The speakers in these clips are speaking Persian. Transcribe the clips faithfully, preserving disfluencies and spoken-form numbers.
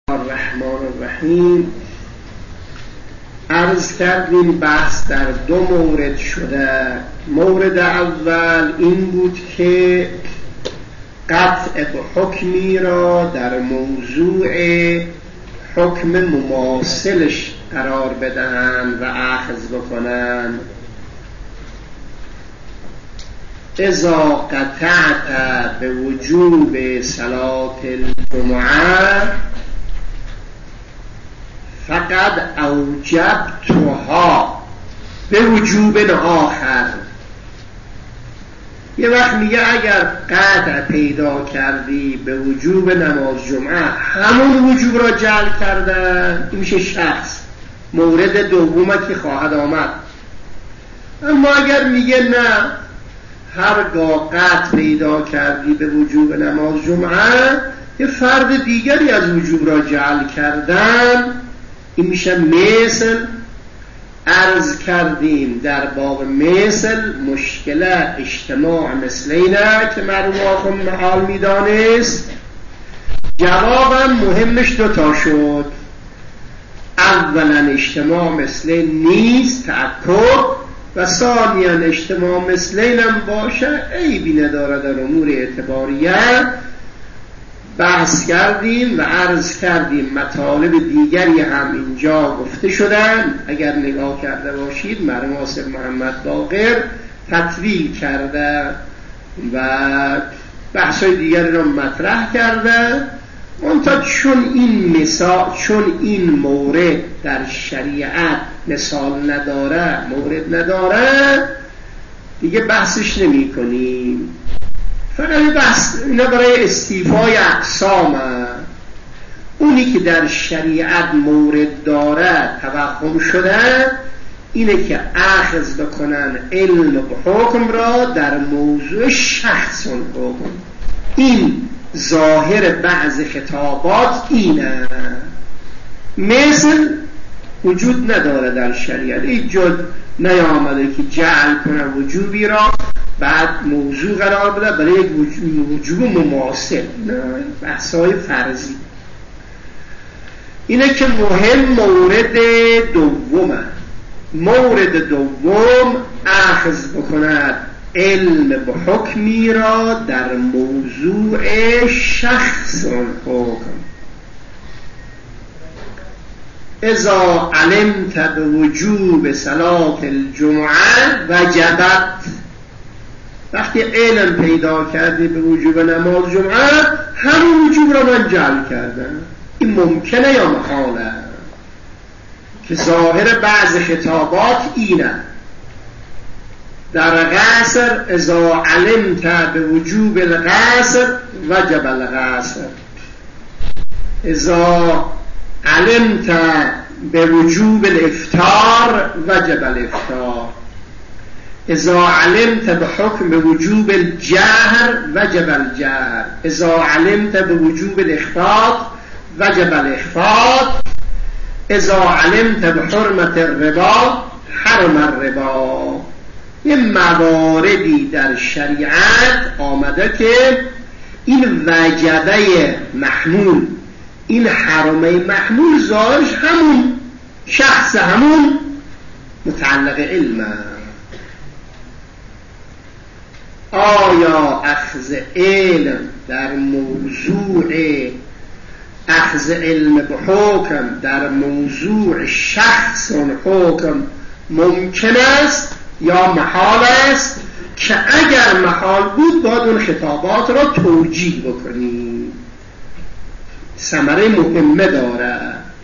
الرحمن الرحیم. عرض کردیم بحث در دو مورد شده. مورد اول این بود که قطع حکمی را در موضوع حکم مماثلش قرار بدن و اخذ بکنن. اذا قطعت به وجوب صلاة الجمعه فقد اوجبتها به وجوب آخر. یه وقت میگه اگر قطع پیدا کردی به وجوب نماز جمعه همون وجوب را جعل کردن، این میشه شخص. مورد دومه که خواهد آمد. اما اگر میگه نه، هرگاه قطع پیدا کردی به وجوب نماز جمعه یه فرد دیگری از وجوب را جعل کردن، این میشه مثل. عرض کردیم در باب مثل مشکل اجتماع مثلینه که معلوم آخر محال میدانست. جوابم مهمش دوتا شد. اولا اجتماع مثلین نیست، تأکد، و ثانیا اجتماع مثلینم باشه عیبی نداره در امور اعتباریه. بحث کردیم و عرض کردیم مطالب دیگری هم اینجا گفته شدن. اگر نگاه کرده باشید مرحوم ناصر محمد باقر تطویل کرده و بحثای دیگری را مطرح کرده. منتها چون این مثال چون این مورد در شریعت مثال نداره، مورد نداره، دیگه بحثش نمی کنیم. فقط بحث اینا برای استیفای اقسام هست. اونی که در شریعت مورد داره توهم شده اینه که اخذ بکنن علم و حکم را در موضوع شخص حکم. این ظاهر بعض خطابات اینه. مثل وجود نداره در شریعت، هیچ جا نیامده که جعل کنه وجوبی را بعد موضوع قرار بده برای یک وجوب مماثل. نه، بحثای فرضی. اینه که مهم مورد دومه. مورد دوم اخذ بکند علم به حکمی را در موضوع شخص حکم. اذا علمت به وجوب صلاة الجمعه وجبت. وقتی علم پیدا کردی به وجوب نماز جمعه همون وجوب را من جعل کردم. این ممکنه یا محاله؟ که ظاهر بعض خطابات اینه. در غسر اذا علمت به وجوب الغسر وجب الغسر. اذا علمت به وجوب الافطار وجب الافطار. اذا علمت به حکم وجوب الجهر وجب الجهر. اذا علمت به وجوب الاخفاض وجب الاخفاض. اذا علمت به حرمت الربا حرم الربا. یه مواردی در شریعت آمده که این وجبه محمول، این حرمه محمول ظاهرش همون شخص، همون متعلق علمه. آیا اخذ علم در موضوع اخذ علم به حکم در موضوع شخص حکم ممکن است یا محال است؟ که اگر محال بود باید اون خطابات را توجیه بکنیم. ثمره مهمه داره.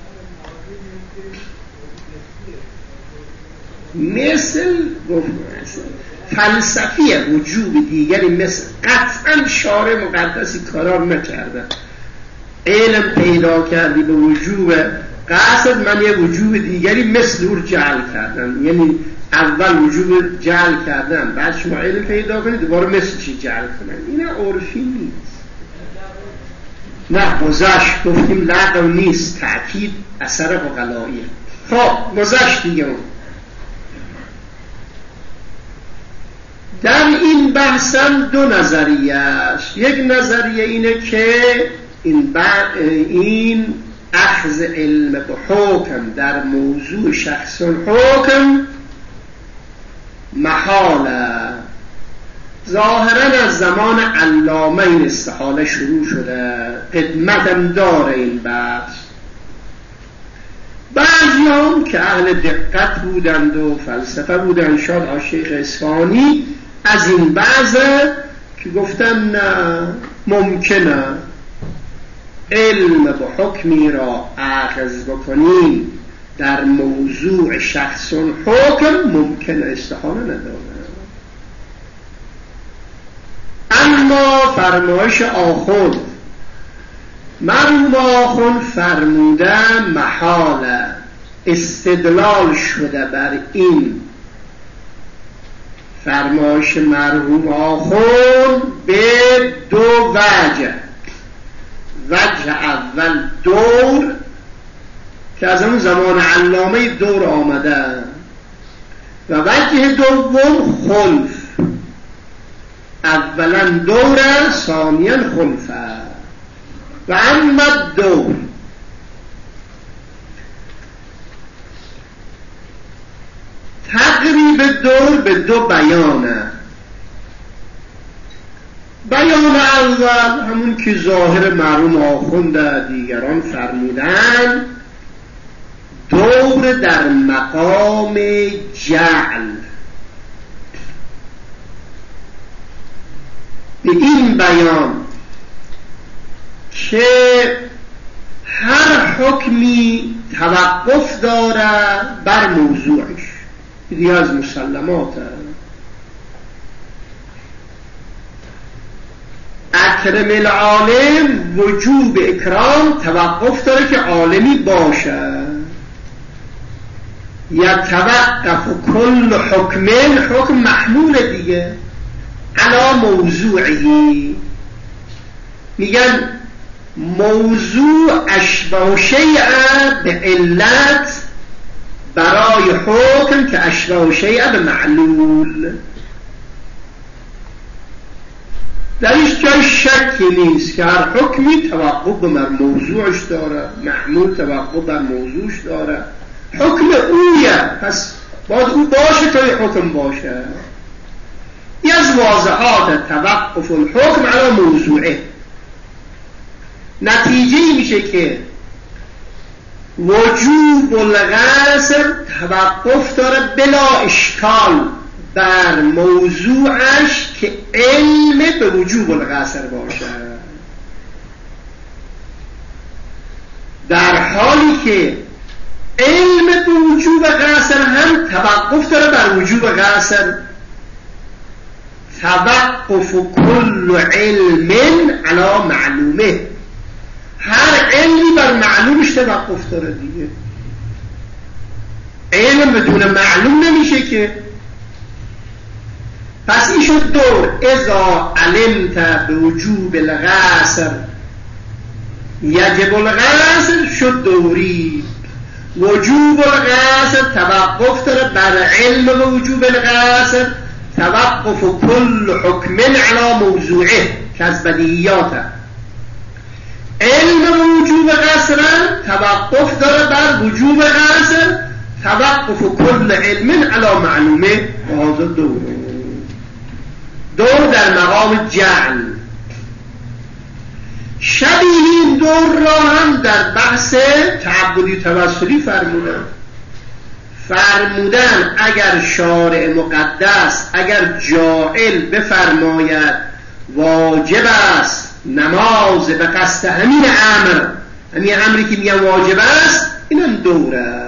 مثل مثل فلسفی وجوب دیگری مثل قطعا شارع مقدسی قرار نکرده. علم پیدا کردی به وجوب قصد، من یه وجوب دیگری مثل اون جعل کردم. یعنی اول وجوب جعل کردم بعد شما علم پیدا کنید دوباره مثل چی جعل کنن. این عرفی نیست. نه، گذشت گفتیم لغو نیست، تأکید اثر عقلاییه. خب گذشت دیگه. در این بحثم دو نظریه است. یک نظریه اینه که این, این اخذ علم به حکم در موضوع شخص حکم محاله. ظاهرا از زمان علامه این استحاله شروع شده، قدمتم داره این بحث. بعضی هم که اهل دقت بودند و فلسفه بودند، شاید شیخ اصفهانی از این بعضه که گفتن نه ممکنه علم به حکمی را اخذ بکنیم در موضوع شخص حکم ممکنه، استحاله نداره. اما فرمایش آخوند، مرحوم آخوند فرموده محاله، استدلال شده بر این فرمایش مرحوم آخوند به دو وجه. وجه اول دور که از اون زمان علامه دور آمده و وجه دوم خلف. اولا دوره، ثانیا خلفه. و اما دور تقریب دور به دو بیانه. بیان اول همون که ظاهر مرحوم آخوند دیگران فرمودن، دور در مقام جعل. به این بیان که هر حکمی توقف داره بر موضوعش، دیگه از مسلماته. اکرم العالم وجوب اکرام توقف داره که عالمی باشه. یتوقف کل حکم، حکم محمول دیگه علی موضوعی. میگن موضوع اشبه شیء به علت برای حکم که اشبه شیء به معلول. در هیچ جای شکی نیست که هر حکمی توقف بر موضوعش داره، محمول توقف بر موضوعش داره. حکم اویه، پس باید او باشه تا حکم باشه. این از واضحات توقف الحکم علی موضوعه. نتیجه میشه که وجوب القصر توقف داره بلا اشکال بر موضوعش که علم به وجوب القصر باشه، در حالی که علم به وجوب قصر هم توقف داره بر وجوب قصر. توقف کل علم علی معلومه، هر علمی بر معلومش توقف داره دیگه. علم بدون معلوم نمیشه که. پس این شد دور. اذا علمت به وجوب القصر یجب القصر، شد دوری. وجوب القصر توقف داره بر علم به وجوب القصر، توقف کل حکم علی موضوعه که از بدیهیاته. علم به وجوب قصر توقف داره بر وجوب قصر، توقف کل علم علی معلومه. و هذا دور دور در مقام جعل. شبیه این دور را هم در بحث تعبدی توسلی فرمودن. فرمودن اگر شارع مقدس، اگر جاعل بفرماید واجب است نماز به قصد همین امر، همین امری که میگن واجب است، اینم دوره.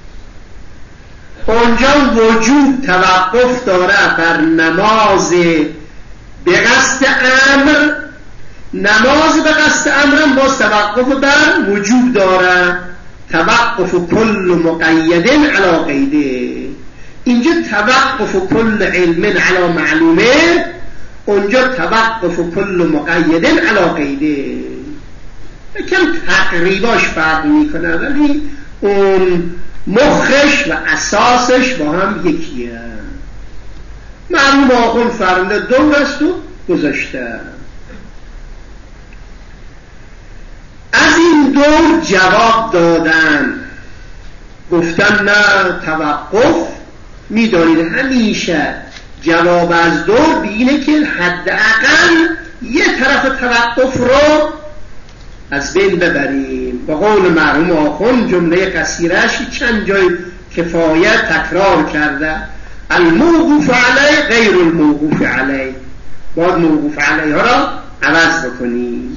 اونجا وجوب توقف داره بر نماز به قصد امر، نماز به قصد امرم باز توقف بر وجوب داره. توقف کل مقید علی قیده. اینجا توقف کل علم علی معلومه، اونجا توقف کل مقید علی قیده. یکم تقریباش فرق میکنه ولی اون مخش و اساسش با هم یکیه. مرحوم آخوند فرموده دور است و گذاشته. از این این دور جواب دادن، گفتن نه توقف. میدانید همیشه جواب از دور اینه که حداقل یه طرف توقف رو از بین ببریم. به قول مرحوم آخوند جمله قصیرش چند جای کفایت تکرار کرده، الموقوف علیه غیر الموقوف علیه، باید موقوف علیه ها را عوض بکنیم.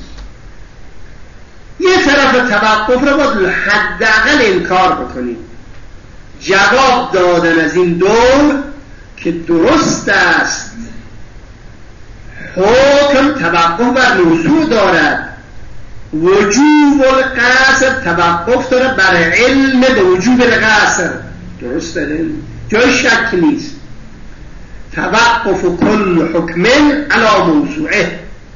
یه طرف توقف را باید حداقل انکار بکنیم. جواب دادن از این دور که درست است حکم توقف بر موضوع دارد، وجوب القصر توقف دارد بر علم به وجوب القصر. درست داره، جای شک نیست. توقف کل حکم علی موضوعه،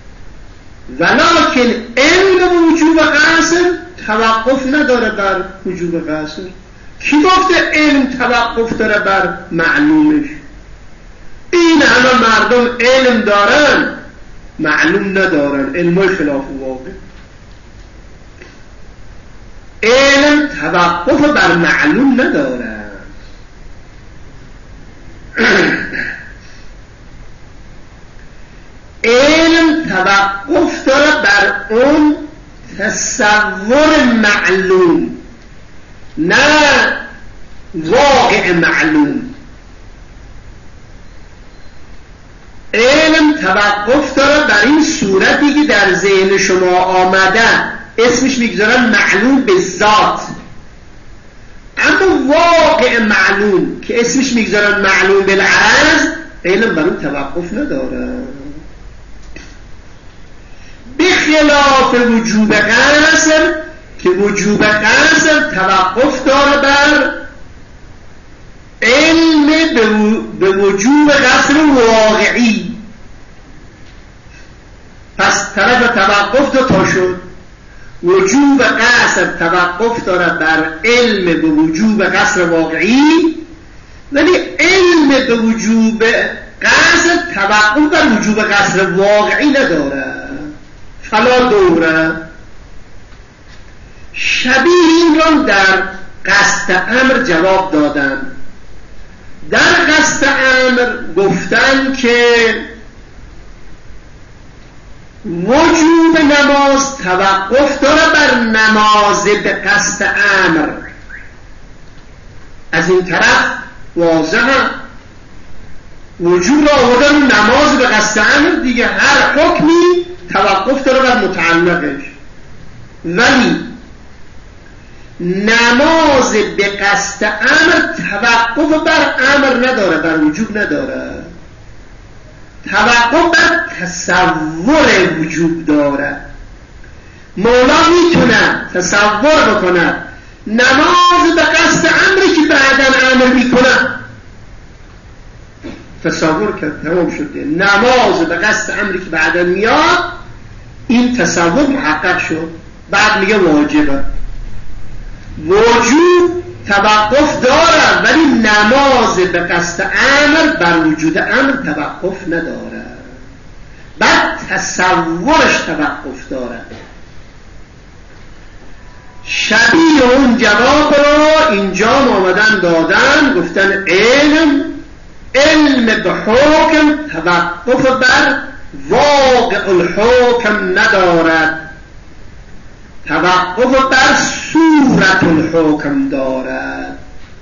ولکن علم به وجوب قصر توقف نداره بر وجوب قصر. کی گفته علم توقف داره بر معلومش؟ این همه مردم علم دارن معلوم ندارن، علم خلاف واقع. علم توقف بر معلوم نداره. علم توقف داره بر اون تصور معلوم، نه واقع معلوم. علم توقف داره بر این صورتی که در ذهن شما آمده، اسمش میگذارن معلوم به ذات. اما واقع معلوم که اسمش میگذارن معلوم بالعرض، علم بر اون توقف نداره. بخلاف وجوب قصر که وجوب قصر توقف داره بر علم به وجوب قصر واقعی. پس طرف توقف دو تا شد. وجوب قصر توقف داره بر علم به وجوب قصر واقعی، ولی علم به وجوب قصر توقف بر وجوب قصر واقعی نداره. فلا دوره. شبیه این را در قصد امر جواب دادن. در قصد امر گفتن که وجوب نماز توقف داره بر نماز به قصد امر. از این طرف واضحه وجوب را آوردن نماز به قصد امر دیگه، هر حکمی توقف داره بر متعلقش. ولی نماز به قصد امر توقف بر امر نداره، بر وجوب نداره. توقف بر تصور وجوب داره. مولا میتونه تصور بکنه نماز به قصد امری که بعداً امر میکنه، تصور کرد تمام شده. نماز به قصد امری که بعداً میاد، این تصور محقق شد. بعد میگه واجبه. وجوب توقف داره ولی نماز به قصد امر بر وجود امر توقف نداره. بعد تصورش توقف داره. شبیه اون جواب رو اینجا آمدن دادن، گفتن علم علم به حکم توقف بر واقع الحکم ندارد، توقف بر صورت الحکم دارد.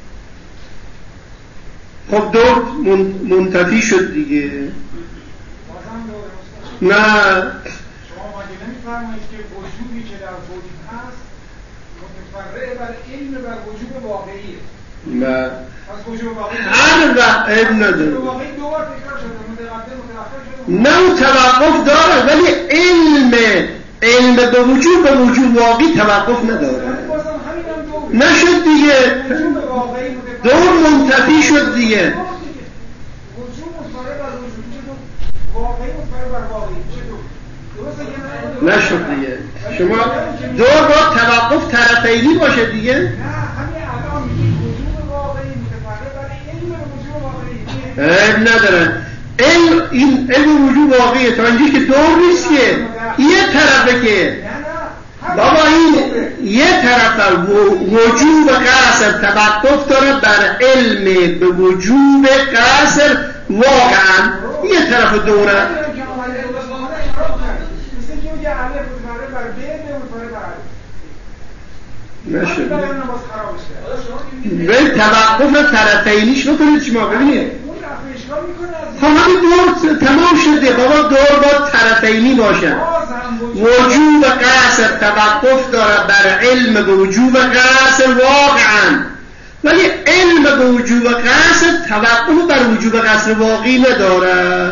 خب دور منتفی شد دیگه. نه شما مگه نمی‌فرمایید که وجوبی که در وجود هست متفرع بر علم بر وجوب واقعیه؟ نه پس وجوب واقعی هر وقت ابن نداره. واقعی دو بار تکرار شده، متقدم متأخر شده. نه توقف داره ولی علم علم به وجود به وجود واقعی توقف نداره. نشد دیگه، دور منتفی شد دیگه. نشد دیگه. شما دور با توقف طرفینی باشه دیگه. نه همین الان وجود واقعی متفرع بر علم وجود واقعی. عیب نداره. علم این علم وجود واقعیه تا اینجا که دور نیست که یه طرفه که هر بابا این یه طرف وجوب قصر توقف داره بر علم به وجوب قصر واقعا، یه طرف دوره نشد به توقف طرفینیش بکنید شما ببینید خب همین دور تمام شده بابا، دور با طرفینی باشه. وجوب قصر توقف داره بر علم به وجوب قصر واقعا، ولی علم به وجوب قصر توقف بر وجوب قصر واقعی نداره.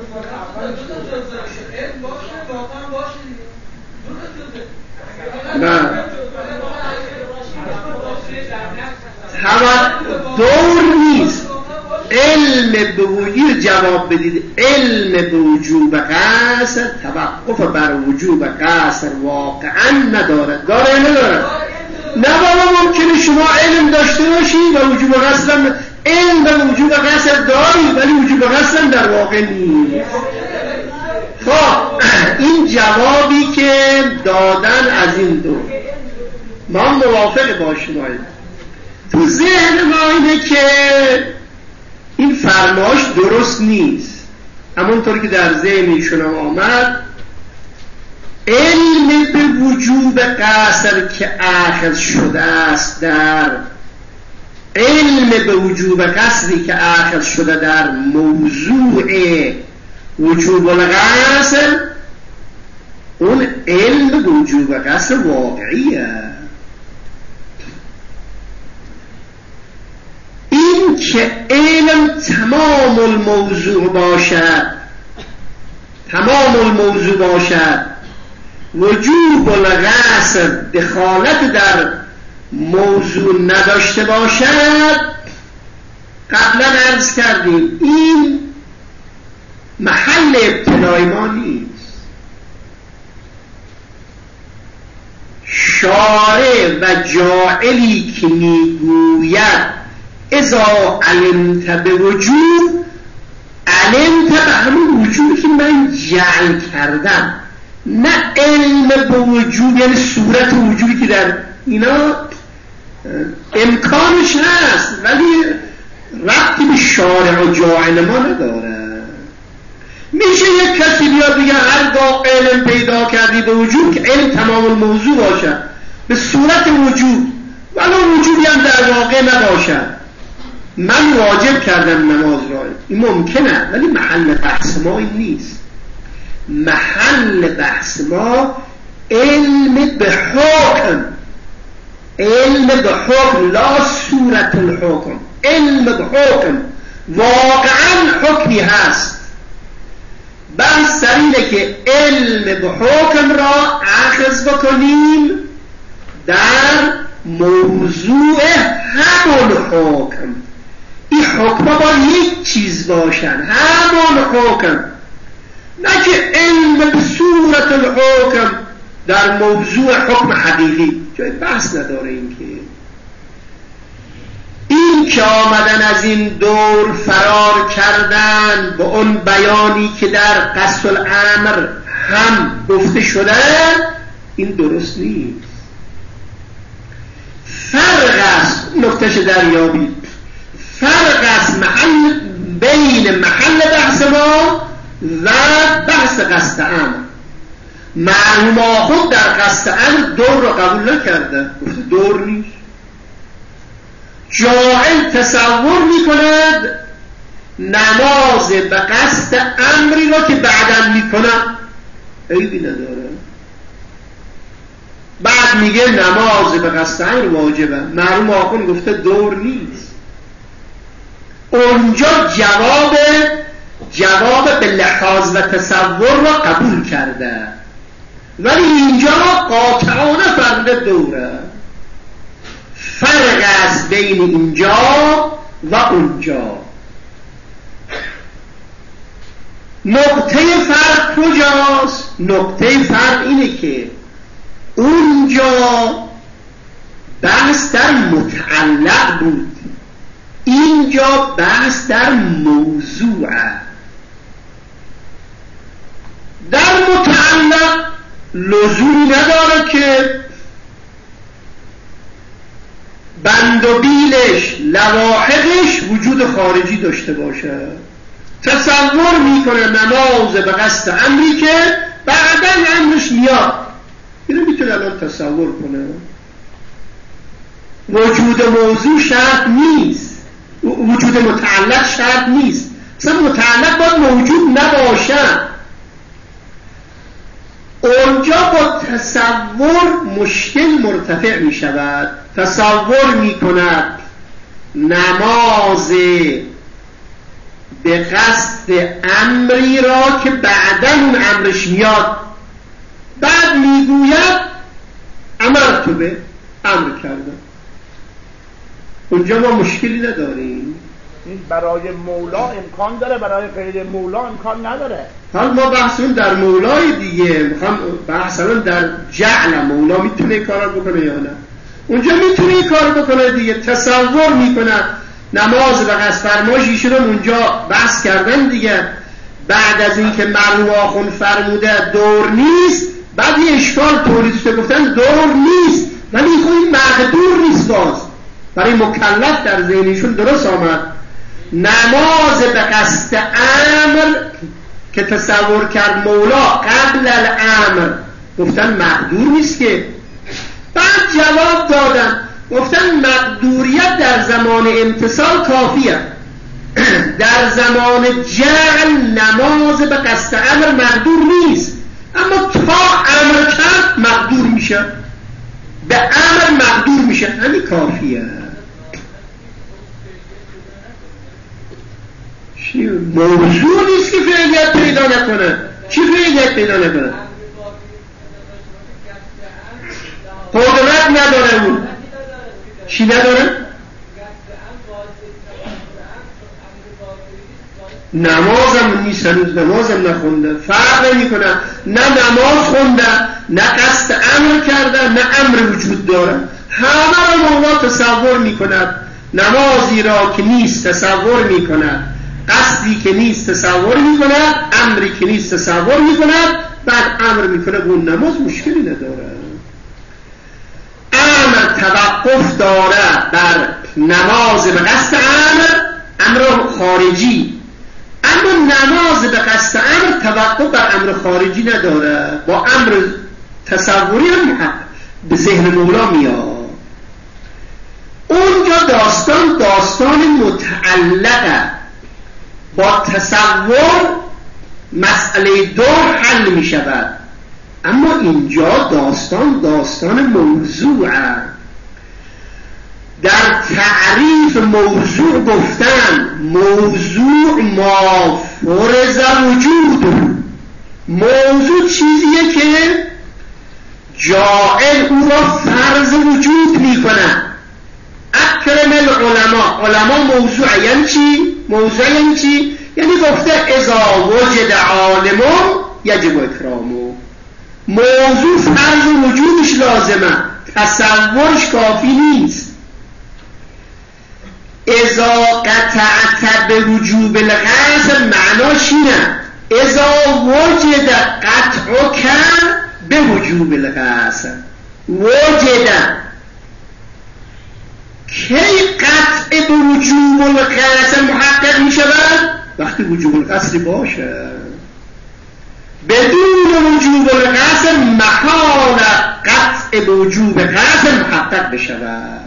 نه دور نیست، علم به وجوب جواب بدید، علم به وجوب قصر توقف بر وجوب قصر واقعا نداره. داره یا نداره؟ نه بابا ممکنه شما علم داشته باشید و وجوب قصر هم علم به وجوب قصر داری ولی وجوب قصر هم در واقع نیست. خب این جوابی که دادن از این دو ما موافق باشیم. تو ذهن ما اینه که این فرمایش درست نیست، همونطور که در ذهن ایشون آمد علم به وجوب قصر که اخذ شده است در علم به وجوب قصری که اخذ شده در موضوع وجوب القصر، اون علم به وجوب قصر واقعیه. این که علم تمام الموضوع باشد، تمام الموضوع باشد، وجوب القصر دخالت در موضوع نداشته باشد، قبلا عرض کردیم این محل ابتلای ما نیست. شارع و جاعلی که میگوید اذا علمت به وجوب، علمت به همون وجوبی که من جعل کردم، نه علم به وجوب یعنی صورت وجوبی که در اینا امکانش هست ولی ربطی به شارع و جاعل ما نداره. میشه یک کسی بیاد بگه هرگاه علم پیدا کردی به وجوب که علم تمام الموضوع باشه به صورت وجوب ولو وجوبی هم در واقع نباشد، من واجب کردم نماز را، این ممکنه ولی محل بحث ما این نیست. محل بحث ما علم به حکم، علم به حکم لا صورت الحکم، علم به حکم واقعا حکمی هست. بحث سر اینه که علم به حکم را اخذ بکنیم در موضوع همون حکم. این حکم با یک چیز باشن، همون حکم، نه که علم به صورت الحکم در موضوع حکم حقیقی. جای بحث نداره. این که این که آمدن از این دور فرار کردن با اون بیانی که در قصد الامر هم گفته شده، این درست نیست. فرق است، نکتهش دریابی، فرق است محل بین محل بحث ما و بحث قصد امر. معلوم خود در قصد امر دور را قبول نکرده، گفته دور نیست. جاهل تصور میکند نماز به قصد امری را که بعداً میکنم عیبی نداره. بعد میگه نماز به قصد امر واجبه، معلوم آخون گفته دور نیست. اونجا جواب جواب به لحاظ و تصور را قبول کرده، ولی اینجا قاطعانه فرد دوره. فرق است بین اینجا و اونجا. نقطه فرق کجاست؟ نقطه فرق اینه که اونجا بحث در متعلق بود، اینجا بحث در موضوعه. در متعلق لزومی نداره که بند و بیلش لواحقش وجود خارجی داشته باشه. تصور میکنه نماز به قصد امری که بعداً امرش میاد، اینو میتونه الان تصور کنه. وجود موضوع شرط نیست، وجود متعلق شرط نیست، مثلا متعلق باید موجود نباشه. اونجا با تصور مشکل مرتفع می شود. تصور می کند نماز به قصد امری را که بعدا اون امرش میاد، بعد می گوید امر تو به امر کردم. اونجا ما مشکلی نداریم. این برای مولا امکان داره، برای غیر مولا امکان نداره. حال ما بحثمون در مولای دیگه، میخوام بحثمون در جعل مولا میتونه کار بکنه یا نه. اونجا میتونه کار بکنه دیگه. تصور میکنه نماز به قصد فرمایش، ایشون اونجا بحث کردن دیگه. بعد از اینکه مرحوم آخوند فرموده دور نیست، بعد یه اشکال تولید شده گفتن دور نیست، ولی خب این مقدور نیست. باز برای مکلف در ذهنشون درست آمد نماز به قصد امر که تصور کرد مولا قبل الامر، گفتن مقدور نیست که. بعد جواب دادن گفتن مقدوریت در زمان امتصال کافیه، در زمان جعل نماز به قصد امر مقدور نیست، اما تا امر کرد مقدور میشه، به امر مقدور میشه، همین کافیه. موضوع نیست که فعلیت پیدا نکنه. چی فعلیت پیدا نکنه؟ قدرت نداره. اون چی نداره؟ نمازم نیست، هنوز نمازم نخونده، فرق نمی کنه. نه نماز خونده، نه قصد امر کرده، نه امر وجود داره. همه را مولا تصور می کند. نمازی را که نیست تصور می کند، قصدی که نیست تصور می کند، امری که نیست تصور می کند، بعد امر می کند. اون نماز مشکلی نداره. امر توقف داره بر نماز به قصد امر، امر خارجی، اما نماز به قصد امر توقف بر امر خارجی نداره. با امر تصوری هم به ذهن مولا میاد. اونجا داستان داستان متعلقه، با تصور مسئله دور حل می شود. اما اینجا داستان داستان موضوعه. در تعریف موضوع گفتن موضوع ما فرض وجود، موضوع چیزیه که جاعل او را فرض وجود می کنه. اکرم العلماء، علماء موضوع یعنی چی؟ موضوع یعنی چی؟ یعنی گفته اذا وجد عالم یجب اکرامه. موضوع فرض وجودش لازمه، تصورش کافی نیست. اذا قطعت به وجوب القصد معناش اینه اذا وجد قطعک به وجوب القصد. وجد کی قطع به وجوب القصد محقق می شود؟ وقتی وجوب القصد باشه. بدون وجوب القصد محال قطع به وجوب قصد محقق بشود.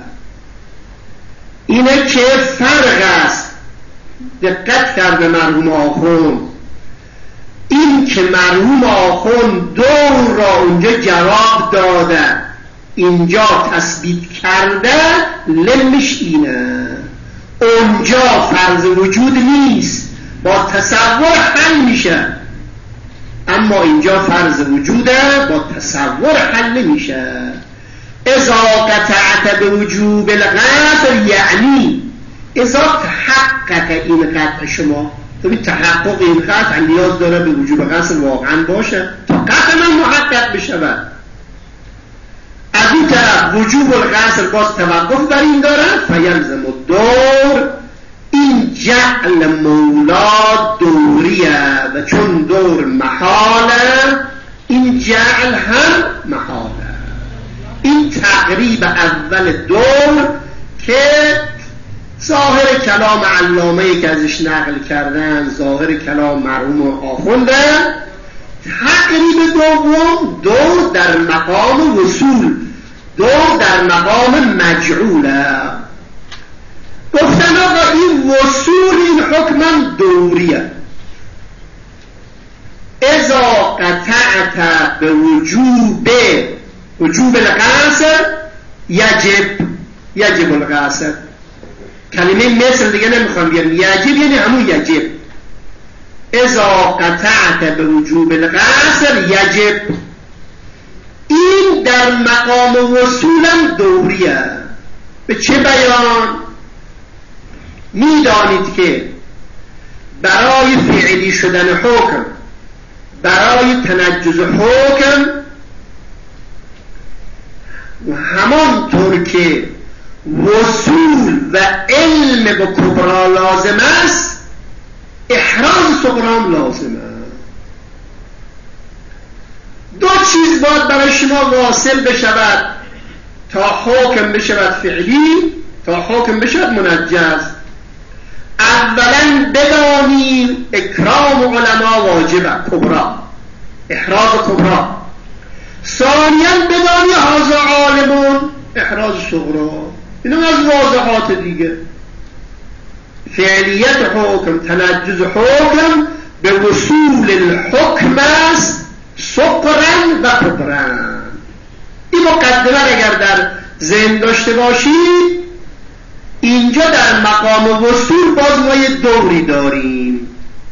اینه که فرق است. دقت کرده مرحوم آخوند، این که مرحوم آخوند دور را اونجا جواب داده، اینجا تثبیت کرده، لمش اینه اونجا فرض وجود نیست، با تصور حل میشه، اما اینجا فرض وجوده، با تصور حل نمیشه. اذا قطعت به وجوب القصد یعنی اذا تحقق این قطع شما. ببین تحقق این قطع نیاز داره به وجوب قصد واقعا باشه تا قطع من محقق بشود. از این طرف وجوب القصد باز توقف بر این داره، فیلزم الدور. این جعل مولا دوریه و چون دور محاله، این جعل هم محاله. این تقریب اول دور که ظاهر کلام علامه‌ای که ازش نقل کردن، ظاهر کلام مرحوم آخوندن. تقریب دوم دور در مقام وصول، دور در مقام مجعوله. گفتن آقا این وصول این حکم دوریه. اذا قطعت به وجوب وجوب القصر یجب یجب القصر. کلمه مثل دیگه نمیخوام بیارم. یجب یعنی همون یجب. اذا قطعت به وجوب القصر یجب. این در مقام وصولم دوریه. به چه بیان؟ میدانید که برای فعلی شدن حکم، برای تنجز حکم، همانطور که وصول و علم به کبرا لازم است، احراز صغرام لازم است. دو چیز باید برای شما واصل بشود تا حکم بشود فعلی، تا حکم بشود منجز. اولا بدانیم اکرام علما واجبه، کبرا، احراز کبرا. ثانیا بدانی هذا عالمون، احراز صغرا. اینم از واضحات دیگه. فعلیت حکم، تنجز حکم به وصول الحکم است، صغرا و کبرا. این مقدمه اگر در ذهن داشته باشید، اینجا در مقام وصول باز ما یه دوری داریم.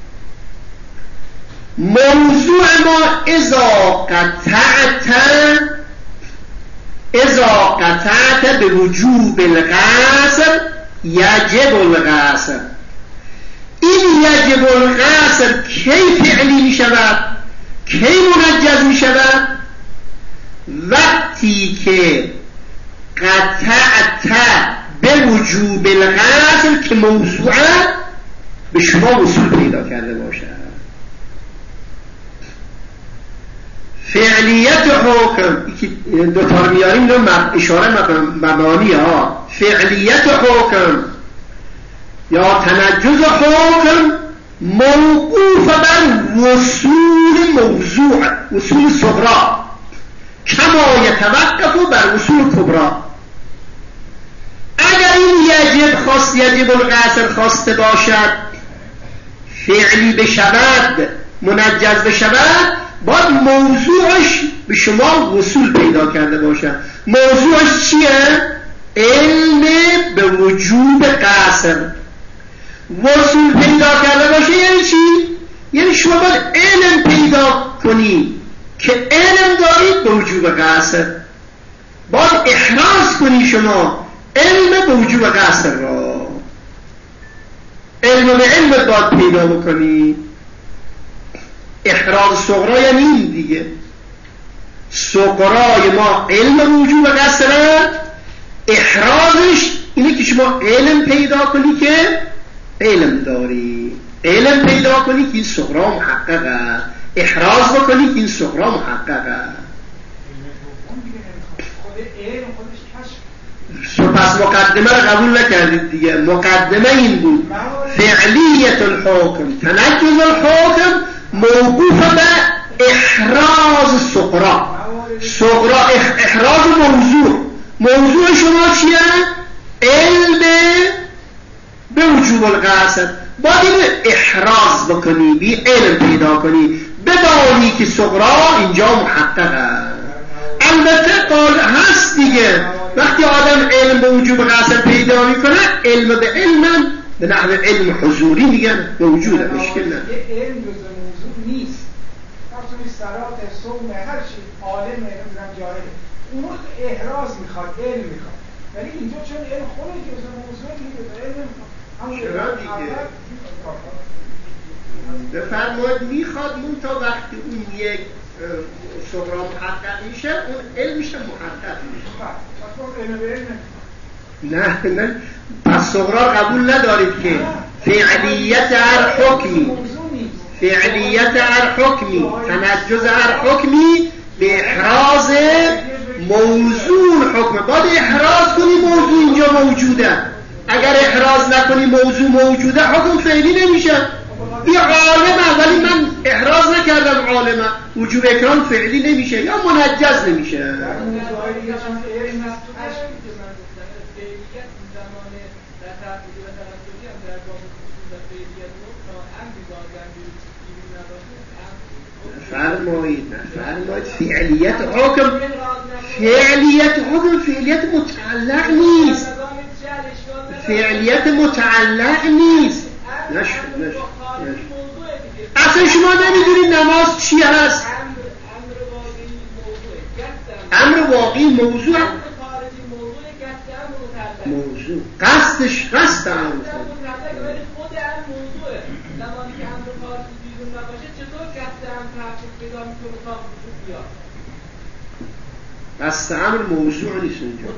موضوع ما اذا قطعت اذا قطعت به وجوب القصر یجب القصر. این یجب القصر کی فعلی می شود، کی منجز می شود؟ وقتی که قطعت به وجوب القصر که موضوعه به شما وصول پیدا کرده باشد. فعلیت حکم دوتا رو میاریم، اشاره مبانی ها. فعلیت حکم یا تنجز حکم موقوف بر وصول موضوع، وصول صغرا، کما یتوقف بر وصول کبرا. اگر این یجب خواست، یجب القصر خواسته باشد فعلی بشود، منجز بشود، باید موضوعش به شما وصول پیدا کرده باشد. موضوعش چیه؟ علم به وجوب قصر. وصول پیدا کرده باشه یعنی چی؟ یعنی شما باید علم پیدا کنی که علم دارید به وجوب قصر. باید احراز کنی شما علم به وجوب قصر را. علم به علم باید پیدا بکنی. احراز صغرا یعنی این دیگه. صغرای ما علم به وجوب قصره، احرازش اینه که شما علم پیدا کنی که علم داری، علم پیدا کنی که این صغرا محققه، احراز بکنی که این صغرا محققه. پس مقدمه رو قبول نکردید دیگه. مقدمه این بود فعلیت الحکم، تنجز الحکم موقوف به احراز صغرا. صغرا احراز موضوع. موضوع شما چیه؟ علم به وجوب القصر. باید اینو احراز بکنی، بی علم پیدا کنی، بدانی که صغرا اینجا محققه. البته قال هست دیگه، وقتی آدم علم به وجوب قصر پیدا میکنه، علم به علم به نحو علم حضوری میگن به وجود مشکل نه. علم جزء موضوع نیست. وقتی صلات صوم هر چی عالم نمیدونم جاهله، اون وقت احراز میخواد، علم میخواد. ولی اینجا چون علم خودش جزء موضوع نیست، علم میخواد. چرا دیگه؟ بفرمایید میخواد اون تا وقتی اون یک صغرا محقق میشه، اون علمش محقق میشه. نه نه پس صغرا قبول ندارید که فعلیت هر حکمی، فعلیت هر حکمی، تنجز هر حکمی به احراز موضوع حکم. باید احراز کنی موضوع اینجا موجوده. اگر احراز نکنی موضوع موجوده حکم فعلی نمیشه. این عالمه ولی من احراز نکردم عالمه، وجوب اکرام فعلی نمیشه یا منجز نمیشه. فرمایید فرمایید فعلیت حکم فعلیت حکم فعلیت متعلق نیست، فعلیت متعلق نیست. نشد نشد اصلا شما نمیدونید نماز چی هست. امر واقعی موضوع موضوع قصدش قصد امر قصد امر موضوع نیست اونجا.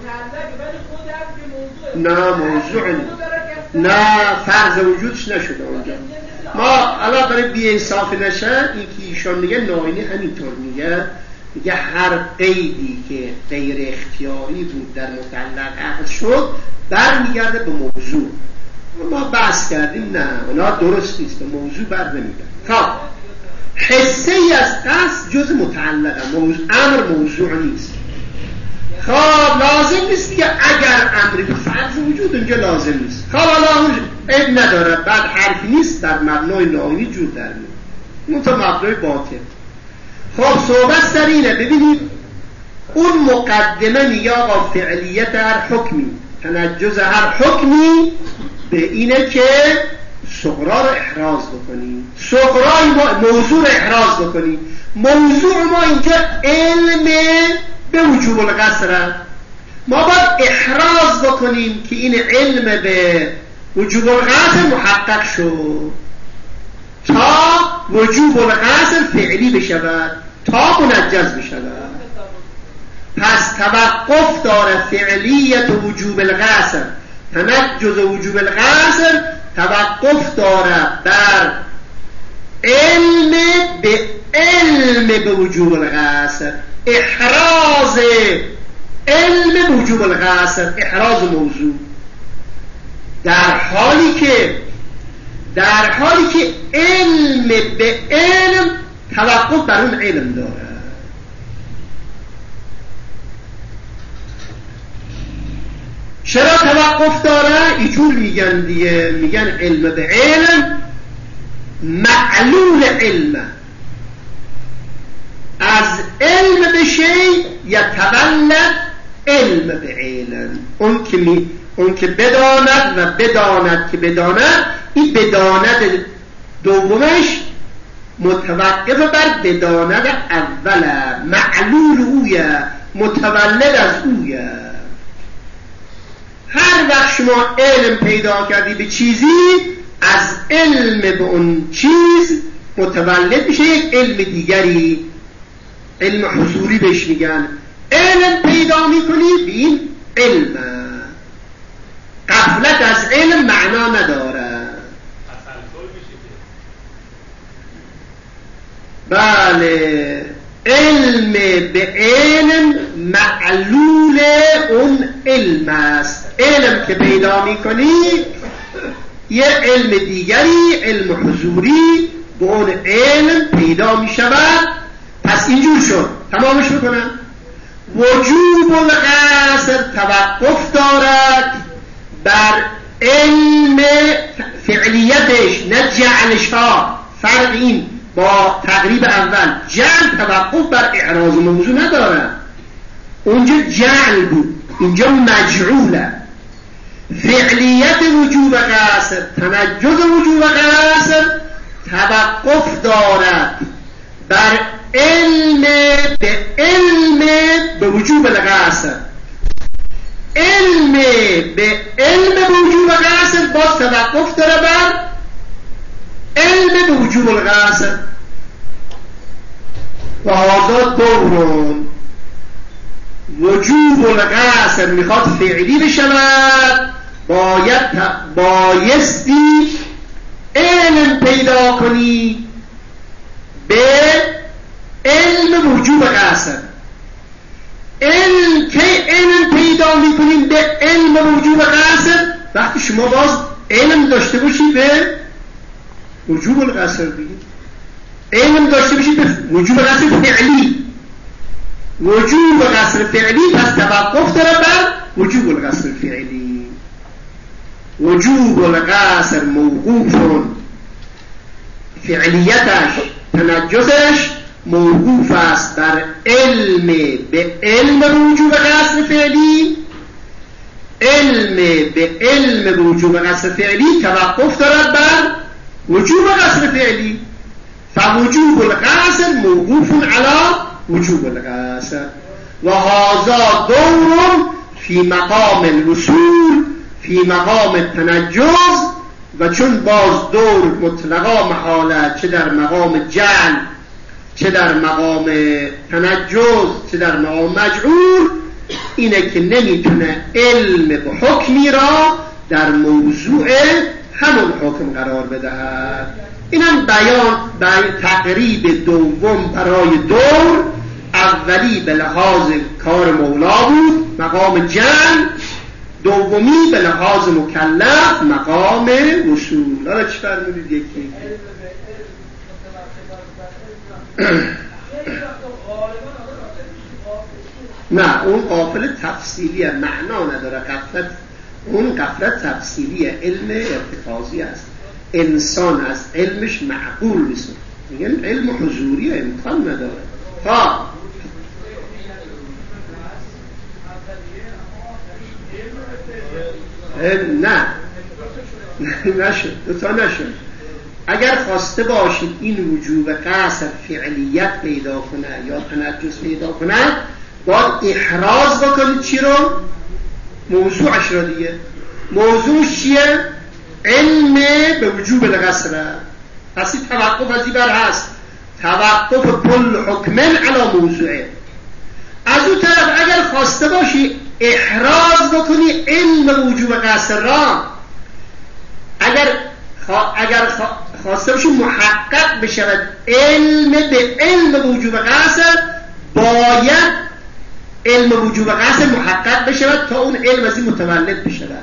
نه موضوع نیست، نه فرض وجودش نشده اونجا. ما الان برای بی انصافی نشه این که ایشان میگه ناینی همینطور میگه میگه هر قیدی که غیر اختیاری بود در مطلق عقد شد برمیگرده به موضوع. ما بحث کردیم نه اونا درست نیست، به موضوع بر نمیگرده. خب حصه ای از قصد جز متعلقه، موضوع امر موضوع نیست. خب لازم نیست که اگر امری به فرض وجود اونجا لازم نیست. خب حالا اون عیب نداره، بعد حرفی نیست در مبنای ناینی جور در میاد، اون تا مبنای باطل. خب صحبت سر اینه. ببینید اون مقدمه میگه آقا فعلیت هر حکمی، تنجز هر حکمی به اینه که صغرا رو احراز بکنیم، صغرای ما موضوع رو احراز بکنیم. موضوع ما اینجا علم به وجوب القصر، ما باید احراز بکنیم که این علم به وجوب القصر محقق شد تا وجوب القصر فعلی بشود، تا منجز بشود. پس توقف داره فعلیت وجوب القصر، تنجز وجوب القصر توقف داره بر علم به علم به وجوب القصر، احراز علم وجوب القصر، احراز موضوع. در حالی که در حالی که علم به علم توقف بر اون علم داره. چرا توقف داره؟ ایجور میگن دیگه، میگن علم به علم معلول علم، از علم به شیء یتولد علم به علم. اون که می اون که بداند و بداند که بداند، این بداند دومش متوقف بر بداند اوله، معلول اویه، متولد از اویه. هر وقت شما علم پیدا کردی به چیزی، از علم به اون چیز متولد میشه یک علم دیگری، علم حضوری بهش میگن. علم پیدا میکنی به این علم، غفلت از علم معنا نداره. بله علم به علم معلول اون علم است. علم که پیدا میکنی یه علم دیگری، علم حضوری به اون علم پیدا میشود. پس اینجور شد، تمامش بکنم. وجوب القصر توقف دارد بر علم فعلیتش، نه جعلش ها. فرق این با تقریب اول، جعل توقف بر اعراض موضوع نداره، اونجا جعل بود، اینجا مجعوله. فعلیت وجوب قصر، تنجز وجوب قصر توقف دارد بر علم به علم به وجوب القصر. علم به علم به وجوب قصر باز توقف داره بر علم به وجوب القصر. و هذا دورون وجوب القصر میخواد فعلی بشود، باید بایستی علم پیدا کنی به علم وجوب قصر. علم که علم پیدا میکنیم به علم وجوب قصر وقتی شما باز علم داشته باشید به وجوب القصر دیگه. علم داشته باشید به وجوب قصر فعلی. وجوب قصر فعلی پس توقف داره بر وجوب القصر فعلی. وجوب القصر موقوف، فعلیتش تنجزش موقوف است بر علم به علم وجوب قصر فعلی. علم به علم وجوب قصر فعلی توقف دارد بر وجوب قصر فعلی. فوجوب القصر موقوف علی وجوب القصر و هذا دور فی مقام الوصول فی مقام التنجز. و چون باز دور مطلقا محاله چه در مقام جعل چه در مقام تنجز چه در مقام مجعول اینه که نمیتونه علم به حکمی را در موضوع همون حکم قرار بدهد. اینم بیان بیان تقریب دوم برای دور. اولی به لحاظ کار مولا بود مقام جعل، دومی به لحاظ مکلف مقام وصول. حالا چی فرمودید یکی؟ نه اون غافل تفصیلیه، معنا نداره. غفلت اون غفلت تفصیلیه، علم ارتکازی است. انسان از علمش معقول نیست، میگن علم حضوری امکان نداره. ها نه نشد، دوتا نشد. اگر خواسته باشید این وجوب قصر فعلیت پیدا کنه یا تنجس پیدا کنه باید احراز بکنید چی رو؟ موضوعش رو دیگه. موضوعش چیه؟ علم به وجوب القصر. پس این توقف از این بر هست، توقف کل حکمن علی موضوعه. از اون طرف اگر خواسته باشی احراز بکنی علم وجوب قصر را، اگر خوا... اگر خوا... خواسته باشی محقق بشود علم به علم وجوب قصر، باید علم وجوب قصر محقق بشود تا اون علم از این متولد بشود.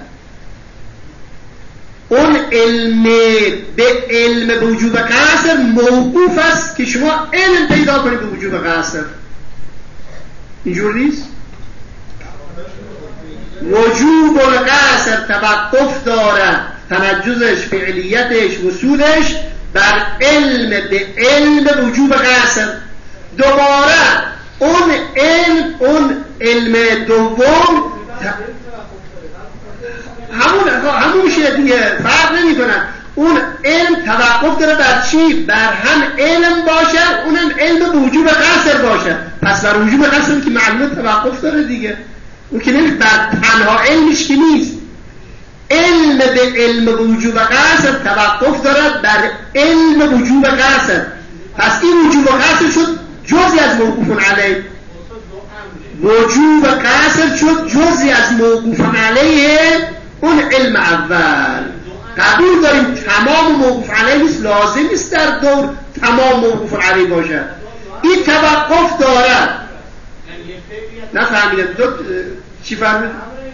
اون علم به علم وجوب قصر موقوف است که شما علم پیدا کنید به وجوب قصر. اینجور نیست؟ وجوب القصر توقف دارد، تنجزش، فعلیتش، وصولش بر علم به علم وجوب قصر. دوباره اون علم اون علم دوم همون همون میشه دیگه، فرق نمی کنن. اون علم توقف داره بر چی؟ بر هم علم باشه، اونم علم به وجوب قصر باشه. پس بر وجوب قصر که معلومه توقف داره دیگه. اون که نمیشه بر تنها علمش که نیست. علم به علم وجوب قصر توقف دارد بر علم وجوب قصر. پس این وجوب قصر شد جزئی از موقوف علیه. وجوب قصر شد جزئی از موقوف علیه اون علم اول. قبول داریم تمام موقوف علیه نیست، لازم نیست در دور تمام موقوف علیه باشه. این توقف دارد. نفهمیدم دو چی فهمید؟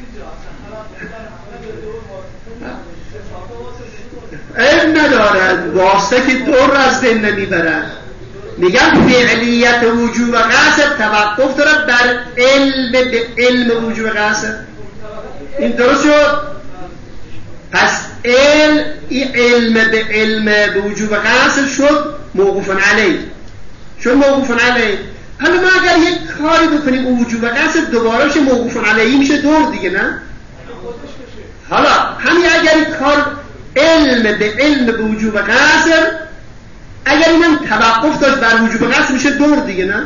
علم ندارد، واسطه که دور از دن نمیبرد. میگم فعلیت وجوب قصر توقف دارد بر علم به علم وجوب قصر. این درست شد؟ پس علم این علم به علم به وجوب قصر شد موقوف علیه، شد موقوف علیه. حالا ما اگر یک کاری بکنیم اون وجوب قصر دوبارهش موقوف علیه میشه دور دیگه، نه؟ حالا همین اگر این کار علم به علم به وجوب قصر، اگر اینم توقف داشت بر وجوب قصر میشه دور دیگه، نه؟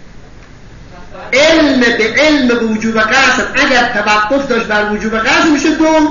علم به علم به وجوب قصر اگر توقف داشت بر وجوب قصر میشه دور.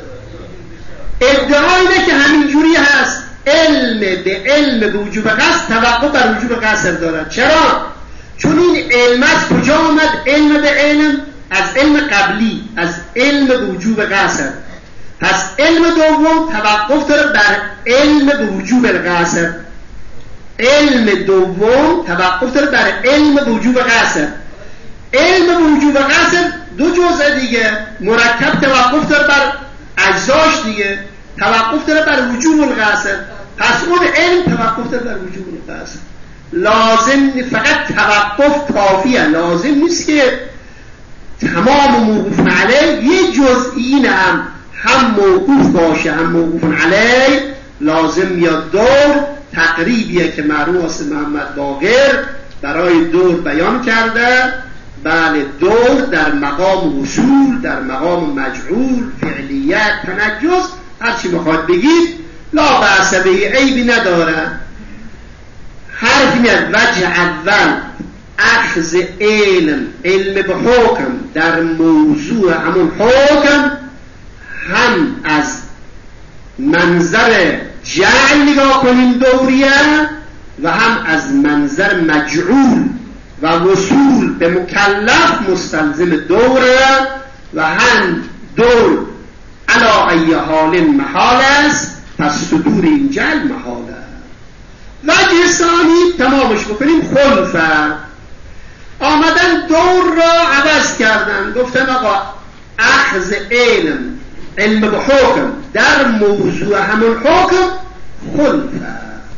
ادعا اینه که همین جوری هست، علم به علم به وجوب قصر توقف بر وجوب قصر دارد. چرا؟ چون این علم از کجا آمد؟ علم به علم از علم قبلی، از علم به وجوب قصر. پس علم دوم توقف داره بر علم به وجوب القصر. علم دوم توقف داره بر علم وجوب قصر. علم وجوب قصر دو جزء دیگه، مرکب توقف داره بر اجزاش دیگه، توقف داره بر وجوب القصر. پس اون علم توقف داره بر وجوب القصر. لازم فقط توقف کافیه، لازم نیست که تمام موقوف علیه یه جزئی هم هم موقوف باشه هم موقوف علیه. لازم میاد دور تقریبیه که مرحوم محمد باقر برای دور بیان کرده. بله، دور در مقام وصول، در مقام مجعول، فعلیت، تنجز، هرچی میخواد بگید لا بأس به، عیبی نداره. حرف میاد وجه اول اخذ علم علم به حکم در موضوع همون حکم هم از منظر جعل نگاه کنیم دوریه و هم از منظر مجعول و وصول به مکلف مستلزم دوره و هم دور علا ای حال محال است، پس صدور این جعل محاله. وجه ثانی تمامش بکنیم خلفه، آمدن دور را عوض کردن، گفتن آقا اخذ علم علم به حکم در موضوع همون حکم خلفه.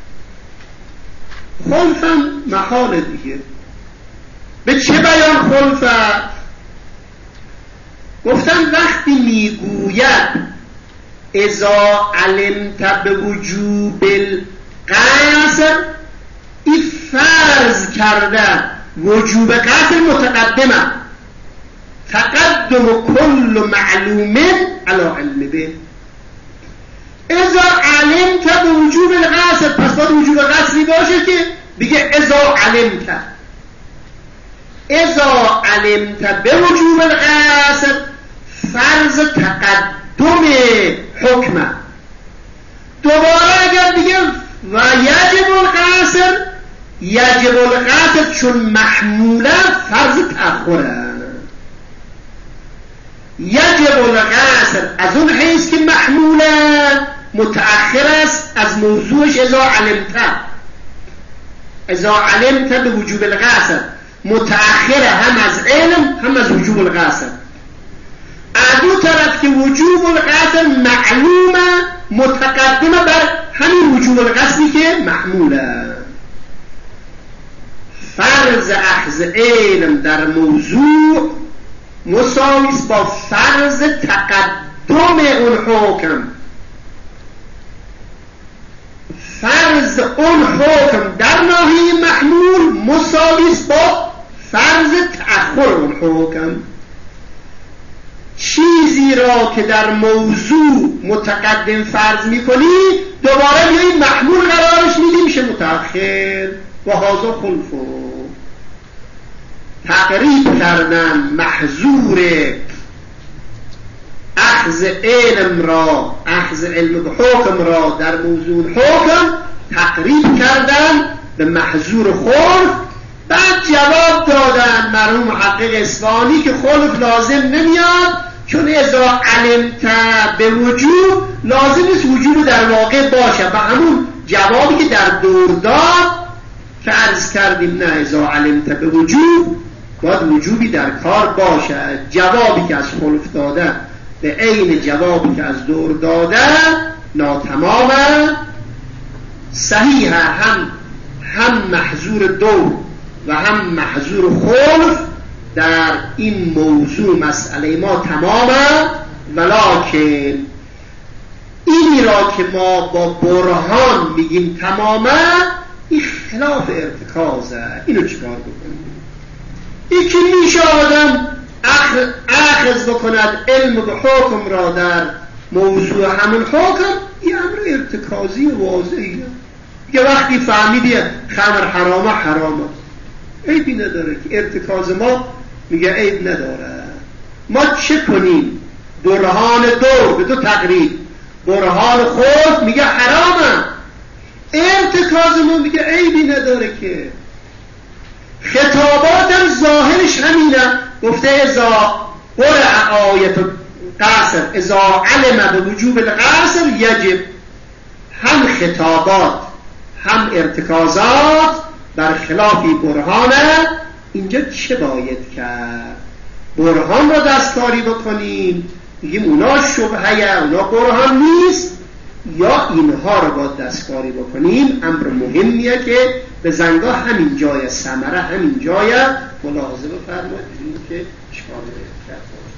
خلفم محال دیگه. به چه بیان خلفه؟ گفتن وقتی میگوید اذا علمت به وجوب القصر، این فرض کرده وجوب قصر متقدمه، تقدم کل معلوم علی علم به. اذا علمت به وجوب القصر، پس باید وجوب قصری باشه که بگه اذا علمت. اذا علمت به وجوب القصر فرض تقدم حکمه. دوباره اگر بگه و یجب القصر، یجب القصر چون محموله فرض تأخره. یجب القصر از اون حیث که محموله متأخر است از موضوعش اذا علمت. اذا علمت به وجوب القصر متأخر هم از علم هم از وجوب القصر. از دو طرف که وجوب القصر معلومه متقدمه بر همین وجوب القصری که محموله. فرض اخذ علم در موضوع مساویس با فرض تقدم اون حکم. فرض اون حکم در ناحیه محمول مساویس با فرض تأخر اون حکم. چیزی را که در موضوع متقدم فرض میکنی دوباره میایی محمول قرارش میدی میشه متأخر. و هذا خلفو، تقریب کردن محظور اخذ علم را، اخذ علم به حکم را در موضوع حکم تقریب کردن به محظور خلف. بعد جواب دادن مرحوم محقق اصفهانی که خلف لازم نمیاد، چون اذا علمت به وجوب لازم نیست وجوب در واقع باشه. و همون جوابی که در دور داد که عرض کردیم نه اذا علمت به وجوب باید وجوبی در کار باشه. جوابی که از خلف داده به عین جوابی که از دور داده ناتمامه. صحیحه هم هم محظور دور و هم محظور خلف در این موضوع مسئله ما تمامه، ولکن اینی را که ما با برهان میگیم تمامه این خلاف ارتکازه. اینو چیکار بکنیم؟ این که میشه آدم اخذ بکند علم به حکم را در موضوع همون حکم، این امر ارتکازی واضحیه. یه وقتی فهمیدی خمر حرامه حرامه عیبی نداره که ارتکاز ما میگه عیب نداره. ما چه کنیم؟ برهان دور به تو تقریب، برهان خود میگه حرامه، ارتکاز ما میگه عیبی نداره که. خطابات هم ظاهرش همینه. گفته اذا قرأ آیت قصر اذا علم به وجوب القصر یجب. هم خطابات هم ارتکازات برخلافی برهانه. اینجا چه باید کرد؟ برهان را دستکاری بکنیم، بگیم اونا شبهه، اونا برهان نیست، یا اینها را با دستکاری بکنیم؟ امر مهمیه که به زنگاه همین جای ثمره، همین جای ملاحظه بفرمایید که چیکار کرد.